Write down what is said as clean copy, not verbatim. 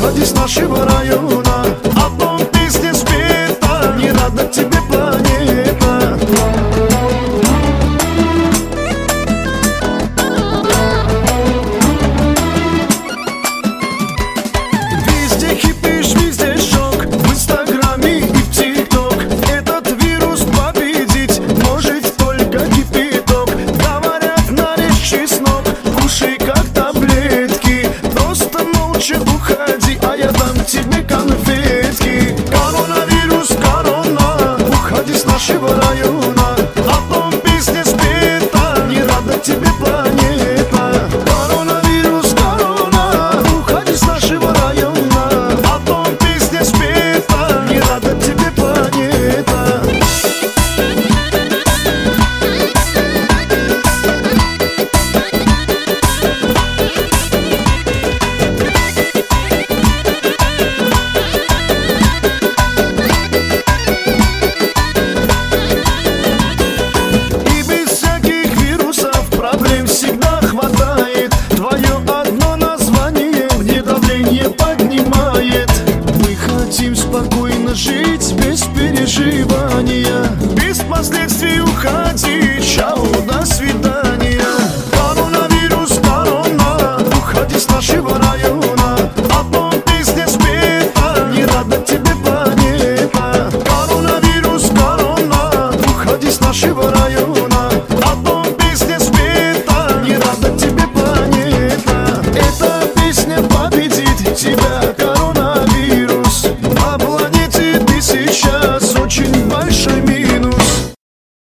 уходи с нашего района. О том песня спета, не рада тебе планета. Везде кипиш, везде шок, в инстаграме и в тикток. Этот вирус победить может только кипяток. Говорят, нарежь чеснок, кушай как таблетки. Просто молча уходи, а я дам тебе конфетки. Коронавирус, корона, уходи с нашего района. О том песня спета, не рада тебе планета. Коронавирус, корона, уходи с нашего района. О том песня спета, не рада тебе планета. И без всяких вирусов проблем всегда хватает. Твое одно название мне давление поднимает. Мы хотим спокойно жить без переживания, без последствий уходи, чао, до свидания. Коронавирус, корона, уходи с нашего района. О том песня спета, не рада тебе планета. Коронавирус, корона, уходи с нашего района.